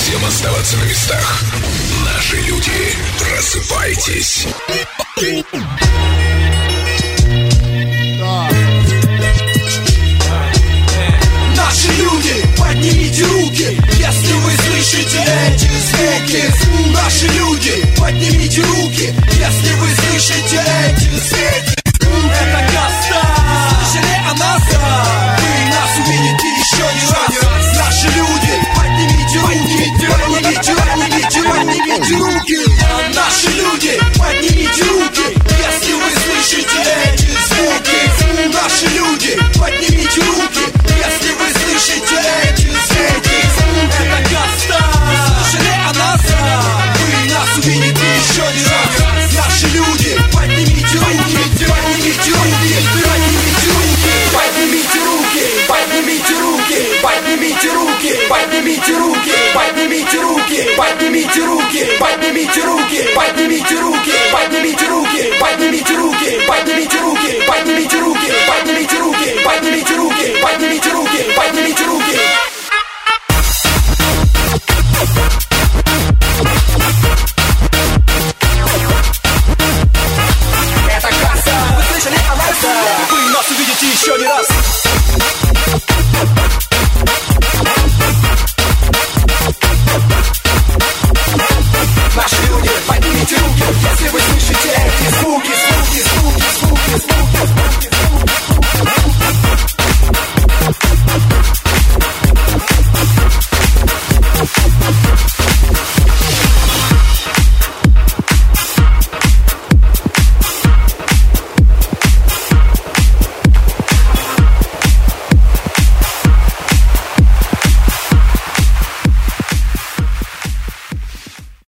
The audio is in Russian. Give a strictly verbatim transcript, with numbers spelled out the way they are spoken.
всем оставаться на местах. Наши люди, просыпайтесь. Наши люди, поднимите руки, если вы слышите эти звуки. Наши люди, поднимите руки, если вы слышите эти звуки. Это Каста, слышали о нас? Вы нас увидите еще не раз. Наши люди, поднимите руки, поднимите, поднимите, поднимите руки. Наши люди, поднимите руки, если вы слышите эти звуки. Наши люди, поднимите руки, если вы слышите эти звуки. Это Каста, слышали о нас? Вы нас увидите еще не раз. Наши люди, поднимите руки, поднимите руки, поднимите руки, поднимите руки, поднимите руки, поднимите руки, поднимите руки, поднимите руки, поднимите руки, поднимите руки.